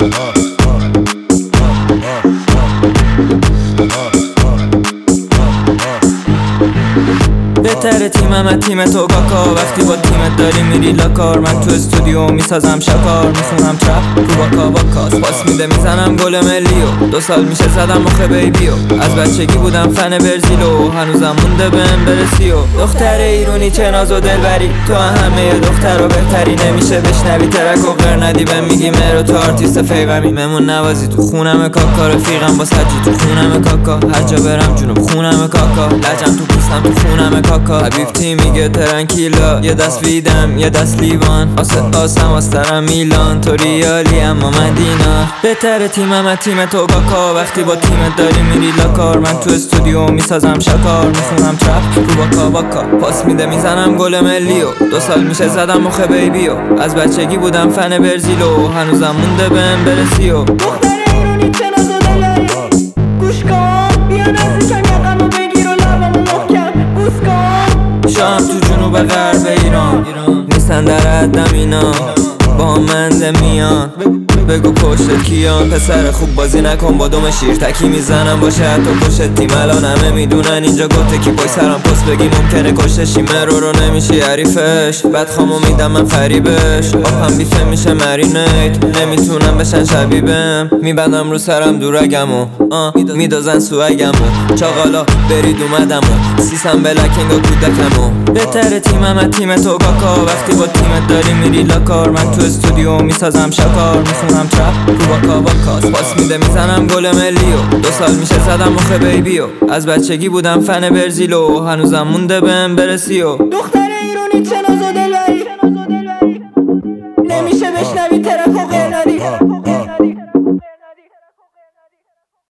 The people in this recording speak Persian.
بهتره تیمم تیم تو کاکا، وقتی با تیمت داری میری لاکار. من تو استودیو میسازم شکار، میخونم ترپ رو باکا باکاس، پاس میده میزنم گل ملیو. 2 سال میشه زدم مخ بیبیو، از بچگی بودم فن برزیلو، هنوزم مونده بهم برسیو. دختر ایرونی چه ناز و دلبری، تو همه دخترها بهتری. نمیشه بشنوی ترک و غیر ندی بهم میگی مرو تو آرتیست فیقمی. ممون نوازی تو خونم کاکا، رفیقم با سجی تو خونم کاکا. هر جا برم جنوب خونم کاکا، لجم تو پوستم تو خونم کاکا. حبیبتی میگه ترنکیلا، یه دست ویدم یه دست لیوان، آسم آسترم میلان، تو ریالی اما من دینا. بهتره تیمم تیم تو کاکا، وقتی با تیمت داری میری لاکار. من تو استودیو میسازم شکار، میخونم ترپ رو باکا باکا، پاس میده میزنم گل ملیو. 2 سال میشه زدم مخ بیبیو، از بچگی بودم فن برزیلو، هنوزم مونده بهم برسیو. دختر ایرونی چه ناز و دلبری، گوش کن بیا نزدیکم یقمو بگیر و لبمو محکم بوس کن. شام تو جنوب غرب ایران، نیستن در حدم اینا، با منده میان. بگو پشت کیان، پسر خوب بازی نکن با دم شیر تکی میزنم باشه حتی پشت تیم. الان همه میدونن اینجا گفته کی پای سرم پست بگی ممکنه کشتشی. مرو رو نمیشی حریفش، بعد خامو میدم من فریبش. آبم بیفه میشه مرینیت، نمیتونم بشن شبیبم. میبندم رو سرم دورگمو، میدازن سوگمو. چاقالا برید اومدمو، سیسم بلکنگا کودکمو. بهتره تیمم تیم تو کاکا، وقتی با تیمت داری میری لاکار. من تو استودیو میسازم شکار، میخونم ترپ رو باکا باکاس، پاس میده میزنم گل ملیو. 2 سال میشه زدم مخ بیبیو، از بچگی بودم فن برزیلو، هنوزم مونده بهم برسیو. دختر ایرونی چه ناز و دلبری، نمیشه بشنوی